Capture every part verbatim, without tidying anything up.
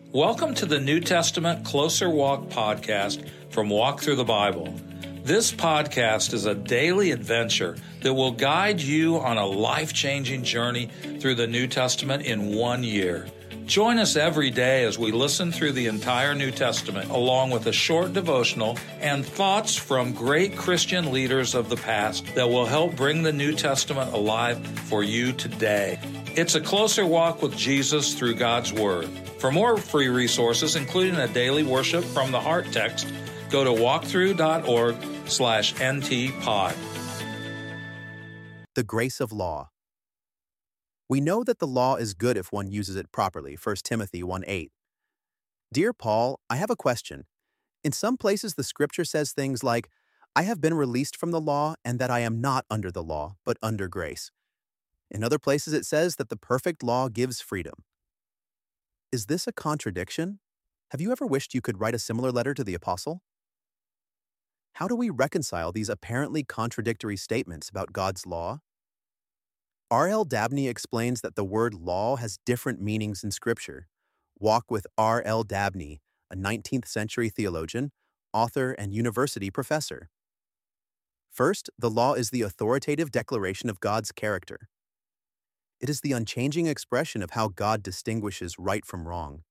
Welcome to the New Testament Closer Walk podcast from Walk Through the Bible. This podcast is a daily adventure that will guide you on a life-changing journey through the New Testament in one year. Join us every day as we listen through the entire New Testament, along with a short devotional and thoughts from great Christian leaders of the past that will help bring the New Testament alive for you today. It's a closer walk with Jesus through God's Word. For more free resources, including a daily worship from the Heart text, go to walkthrough.org slash ntpod. The grace of law. We know that the law is good if one uses it properly, First Timothy one eight. Dear Paul, I have a question. In some places the scripture says things like, I have been released from the law and that I am not under the law, but under grace. In other places it says that the perfect law gives freedom. Is this a contradiction? Have you ever wished you could write a similar letter to the apostle? How do we reconcile these apparently contradictory statements about God's law? R L Dabney explains that the word law has different meanings in Scripture. Walk with R L Dabney, a nineteenth century theologian, author, and university professor. First, the law is the authoritative declaration of God's character. It is the unchanging expression of how God distinguishes right from wrong.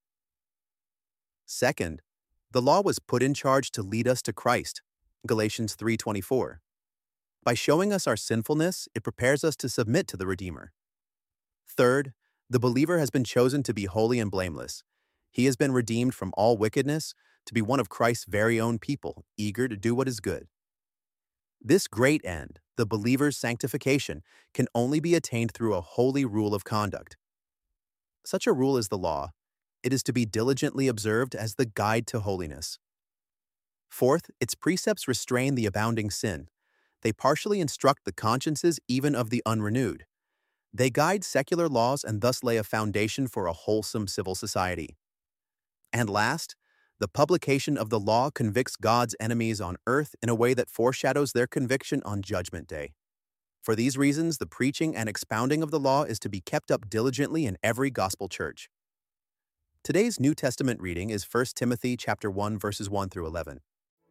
Second, the law was put in charge to lead us to Christ, Galatians three twenty-four. By showing us our sinfulness, it prepares us to submit to the Redeemer. Third, the believer has been chosen to be holy and blameless. He has been redeemed from all wickedness to be one of Christ's very own people, eager to do what is good. This great end, the believer's sanctification, can only be attained through a holy rule of conduct. Such a rule is the law. It is to be diligently observed as the guide to holiness. Fourth, its precepts restrain the abounding sin. They partially instruct the consciences even of the unrenewed. They guide secular laws and thus lay a foundation for a wholesome civil society. And last, the publication of the law convicts God's enemies on earth in a way that foreshadows their conviction on Judgment Day. For these reasons, the preaching and expounding of the law is to be kept up diligently in every gospel church. Today's New Testament reading is First Timothy chapter one, verses one through eleven.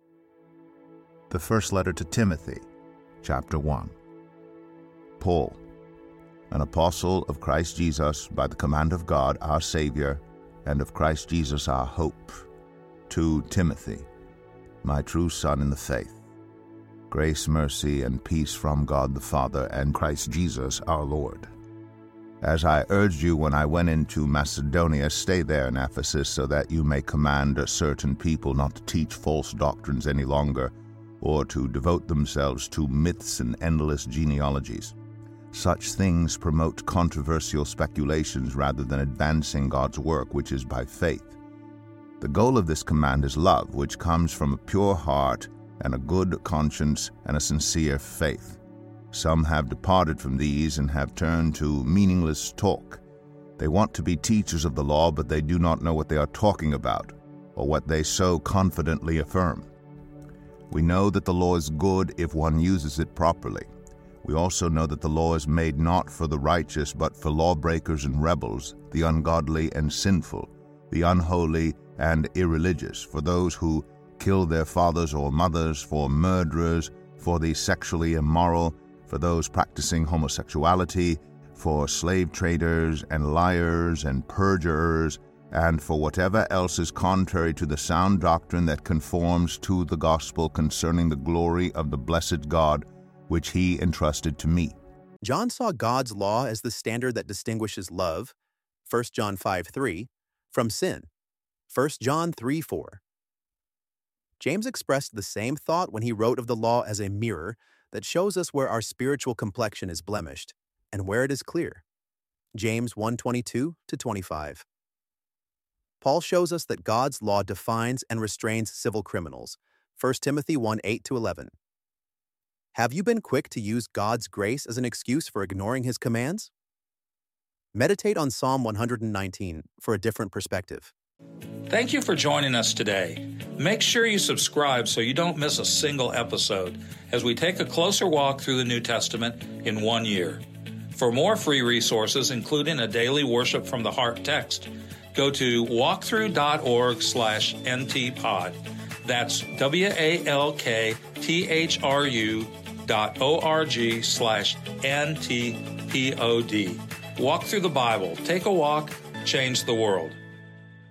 The first letter to Timothy, chapter one. Paul, an apostle of Christ Jesus by the command of God our Savior, and of Christ Jesus our hope, to Timothy, my true son in the faith. Grace, mercy, and peace from God the Father and Christ Jesus our Lord. As I urged you when I went into Macedonia, stay there in Ephesus so that you may command a certain people not to teach false doctrines any longer, or to devote themselves to myths and endless genealogies. Such things promote controversial speculations rather than advancing God's work, which is by faith. The goal of this command is love, which comes from a pure heart and a good conscience and a sincere faith. Some have departed from these and have turned to meaningless talk. They want to be teachers of the law, but they do not know what they are talking about, or what they so confidently affirm. We know that the law is good if one uses it properly. We also know that the law is made not for the righteous, but for lawbreakers and rebels, the ungodly and sinful, the unholy and irreligious, for those who kill their fathers or mothers, for murderers, for the sexually immoral, for those practicing homosexuality, for slave traders and liars and perjurers, and for whatever else is contrary to the sound doctrine that conforms to the gospel concerning the glory of the blessed God, which he entrusted to me. John saw God's law as the standard that distinguishes love, First John five three, from sin, First John three four. James expressed the same thought when he wrote of the law as a mirror that shows us where our spiritual complexion is blemished and where it is clear, James one twenty-two to twenty-five. Paul shows us that God's law defines and restrains civil criminals, First Timothy one eight to eleven. Have you been quick to use God's grace as an excuse for ignoring his commands? Meditate on Psalm one nineteen for a different perspective. Thank you for joining us today. Make sure you subscribe so you don't miss a single episode as we take a closer walk through the New Testament in one year. For more free resources, including a daily worship from the Heart text, Go to walkthrough.org slash ntpod. That's W-A-L-K-T-H-R-U dot O-R-G slash N-T-P-O-D. Walk through the Bible. Take a walk. Change the world.